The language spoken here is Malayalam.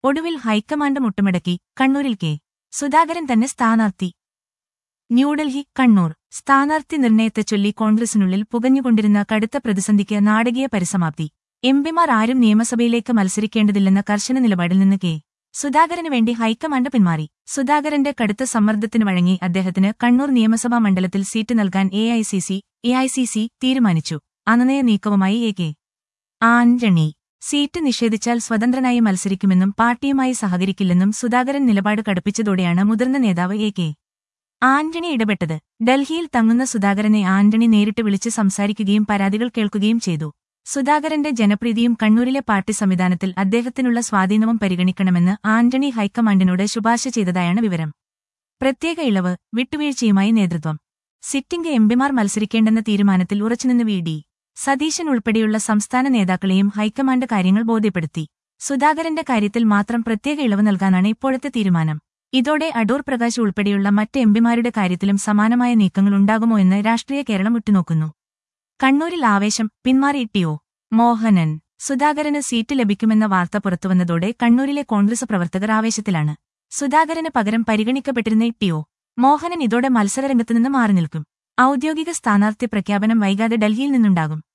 ഒടുവിൽ ഹൈക്കമാൻഡ് മുട്ടുമടക്കി കണ്ണൂരിൽ കെ സുധാകരൻ തന്നെ സ്ഥാനാർത്ഥി. ന്യൂഡൽഹി കണ്ണൂർ സ്ഥാനാർത്ഥി നിർണയത്തെച്ചൊല്ലി കോൺഗ്രസിനുള്ളിൽ പുകഞ്ഞുകൊണ്ടിരുന്ന കടുത്ത പ്രതിസന്ധിക്ക് നാടകീയ പരിസമാപ്തി. എംപിമാർ ആരും നിയമസഭയിലേക്ക് മത്സരിക്കേണ്ടതില്ലെന്ന കർശന നിലപാടിൽ നിന്ന് കെ സുധാകരന് വേണ്ടി ഹൈക്കമാൻഡ് പിന്മാറി. സുധാകരന്റെ കടുത്ത സമ്മർദ്ദത്തിന് വഴങ്ങി അദ്ദേഹത്തിന് കണ്ണൂർ നിയമസഭാ മണ്ഡലത്തിൽ സീറ്റ് നൽകാൻ എഐസിസി തീരുമാനിച്ചു. അനനയ നീക്കവുമായി കെ ആന്റണി. സീറ്റ് നിഷേധിച്ചാൽ സ്വതന്ത്രനായി മത്സരിക്കുമെന്നും പാർട്ടിയുമായി സഹകരിക്കില്ലെന്നും സുധാകരൻ നിലപാട് കടുപ്പിച്ചതോടെയാണ് മുതിർന്ന നേതാവ് കെ ആന്റണി ഇടപെട്ടത്. ഡൽഹിയിൽ തങ്ങുന്ന സുധാകരനെ ആന്റണി നേരിട്ട് വിളിച്ച് സംസാരിക്കുകയും പരാതികൾ കേൾക്കുകയും ചെയ്തു. സുധാകരന്റെ ജനപ്രീതിയും കണ്ണൂരിലെ പാർട്ടി സംവിധാനത്തിൽ അദ്ദേഹത്തിനുള്ള സ്വാധീനവും പരിഗണിക്കണമെന്ന് ആന്റണി ഹൈക്കമാൻഡിനോട് ശുപാർശ ചെയ്തതായാണ് വിവരം. പ്രത്യേക ഇളവ്, വിട്ടുവീഴ്ചയുമായി നേതൃത്വം. സിറ്റിംഗ് എംപിമാർ മത്സരിക്കേണ്ടെന്ന തീരുമാനത്തിൽ ഉറച്ചുനിന്ന് വി.ഡി. സതീശൻ ഉൾപ്പെടെയുള്ള സംസ്ഥാന നേതാക്കളെയും ഹൈക്കമാൻഡ് കാര്യങ്ങൾ ബോധ്യപ്പെടുത്തി. സുധാകരന്റെ കാര്യത്തിൽ മാത്രം പ്രത്യേക ഇളവ് നൽകാനാണ് ഇപ്പോഴത്തെ തീരുമാനം. ഇതോടെ അടൂർ പ്രകാശ് ഉൾപ്പെടെയുള്ള മറ്റ് എംപിമാരുടെ കാര്യത്തിലും സമാനമായ നീക്കങ്ങൾ ഉണ്ടാകുമോ എന്ന് രാഷ്ട്രീയ കേരളം ഉറ്റുനോക്കുന്നു. കണ്ണൂരിൽ ആവേശം, പിന്മാറി ടി.ഒ. മോഹനൻ. സുധാകരന് സീറ്റ് ലഭിക്കുമെന്ന വാർത്ത പുറത്തുവന്നതോടെ കണ്ണൂരിലെ കോൺഗ്രസ് പ്രവർത്തകർ ആവേശത്തിലാണ്. സുധാകരന് പകരം പരിഗണിക്കപ്പെട്ടിരുന്ന ടി.ഒ. മോഹനൻ ഇതോടെ മത്സരരംഗത്തുനിന്ന് മാറി നിൽക്കും. ഔദ്യോഗിക സ്ഥാനാർത്ഥി പ്രഖ്യാപനം വൈകാതെ ഡൽഹിയിൽ നിന്നുണ്ടാകും.